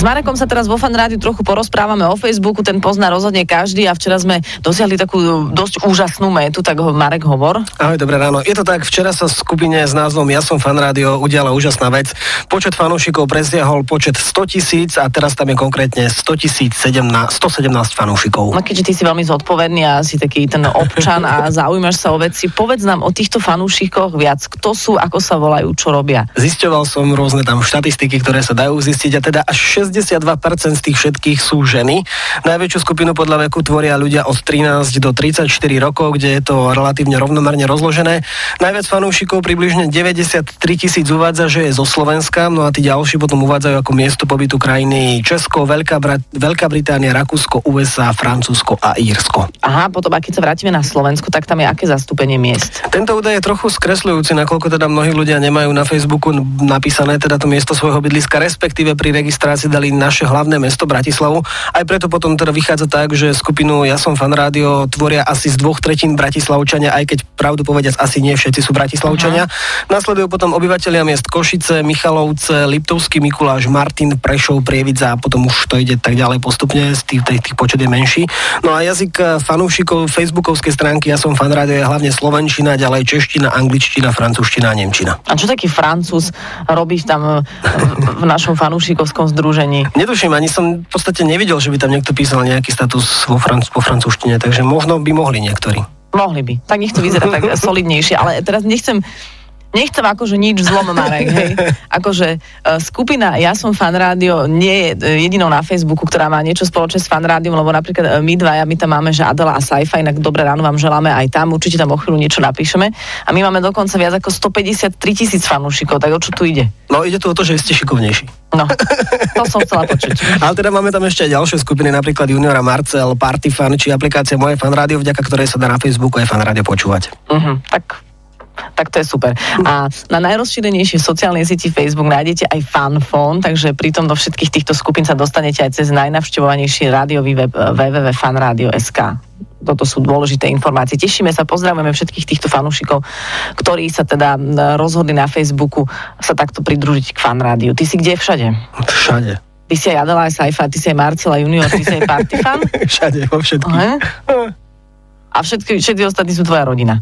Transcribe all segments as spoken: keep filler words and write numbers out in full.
S Marekom sa teraz vo Fan Rádiu trochu porozprávame o Facebooku, ten pozná rozhodne každý a včera sme dosiahli takú dosť úžasnú métu, tak ho Marek hovor. Ahoj, dobré ráno. Je to tak, včera sa v skupine s názvom Ja som Fan Rádio udiala úžasná vec. Počet fanúšikov presiahol počet sto tisíc a teraz tam je konkrétne sto tisíc sto sedemnásť fanúšikov. No keďže ty si veľmi zodpovedný a si taký ten občan a zaujímaš sa o veci, povedz nám o týchto fanúšikoch viac. Kto sú, ako sa volajú, čo robia? Zisťoval som rôzne tam štatistiky, ktoré sa dajú zistiť a teda až šesťdesiatdva percent z tých všetkých sú ženy. Najväčšiu skupinu podľa veku tvoria ľudia od trinásť do tridsaťštyri rokov, kde je to relatívne rovnomerne rozložené. Najviac fanúšikov, približne deväťdesiattri tisíc, uvádza, že je zo Slovenska, no a tí ďalší potom uvádzajú ako miesto pobytu krajiny Česko, Veľká, Bra- Veľká Británia, Rakúsko, ú es á, Francúzsko a Írsko. Aha, potom keď sa vrátime na Slovensko, tak tam je aké zastúpenie miest? Tento údaj je trochu skresľujúci, nakoľko teda mnohí ľudia nemajú na Facebooku napísané teda to miesto svojho bydliska, respektíve pri registrácii dali naše hlavné mesto Bratislavu. Aj preto potom teda vychádza tak, že skupinu Ja som Fan Rádio tvoria asi z dvoch tretín Bratislavčania, aj keď pravdu povediac asi nie všetci sú Bratislavčania. Uh-huh. Nasledujú potom obyvatelia miest Košice, Michalovce, Liptovský Mikuláš, Martin, Prešov, Prievidza a potom už to ide tak ďalej postupne, z tých, tých, tých počet je menší. No a jazyk fanúšikov facebookovskej stránky Ja som Fan Rádio je hlavne slovenčina, ďalej čeština, angličtina, francúzština a nemčina. A čo taký Francúz robíš tam v našom fanúšikovskom združení? Netuším, ani som v podstate nevidel, že by tam niekto písal nejaký status vo Franc- po francúzštine, takže možno by mohli niektorí. Mohli by. Tak nech to vyzerá tak solidnejšie, ale teraz nechcem Nechcem akože nič zlom, Marek, hej. Akože uh, skupina Ja som Fan Rádio nie je uh, jedinou na Facebooku, ktorá má niečo spoločné s Fan Rádiom, lebo napríklad uh, my dvaja, my tam máme, že Adela a Saifa, inak dobré ráno vám želáme aj tam, určite tam o chvíľu niečo napíšeme. A my máme dokonca viac ako stopäťdesiattri tisíc fanúšikov, tak o čo tu ide? No ide tu o to, že ste šikovnejší. No, to som chcela počuť. Ale teda máme tam ešte aj ďalšie skupiny, napríklad Juniora Marcel, Party Fan, či aplikácia Moje Fan Rádio, vďaka ktorej sa dá na Facebooku aj Fan Rádio počúvať. Uh-huh, tak... Tak to je super. A na najrozšírenejšej sociálnej sieti Facebook nájdete aj fanfón, takže pritom do všetkých týchto skupín sa dostanete aj cez najnavštevovanejší rádiový web w w w bodka fan radio bodka es ká. Toto sú dôležité informácie. Tešíme sa, pozdravujeme všetkých týchto fanúšikov, ktorí sa teda rozhodli na Facebooku sa takto pridružiť k Fan Rádiu. Ty si kde všade? Všade. Ty si aj Adela, aj Saifa, ty si aj Marcela Junior, ty si aj Party Fan? Všade, vo všetkých. Uh-huh. A všetky, všetci ostatní sú tvoja rodina.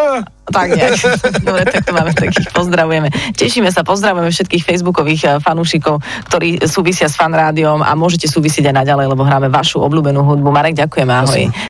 Tak nejak. Dobre, tak to máme takých. Pozdravujeme. Tešíme sa, pozdravujeme všetkých facebookových fanúšikov, ktorí súvisia s Fan Rádiom a môžete súvisieť aj naďalej, lebo hráme vašu obľúbenú hudbu. Marek, ďakujeme, ahoj.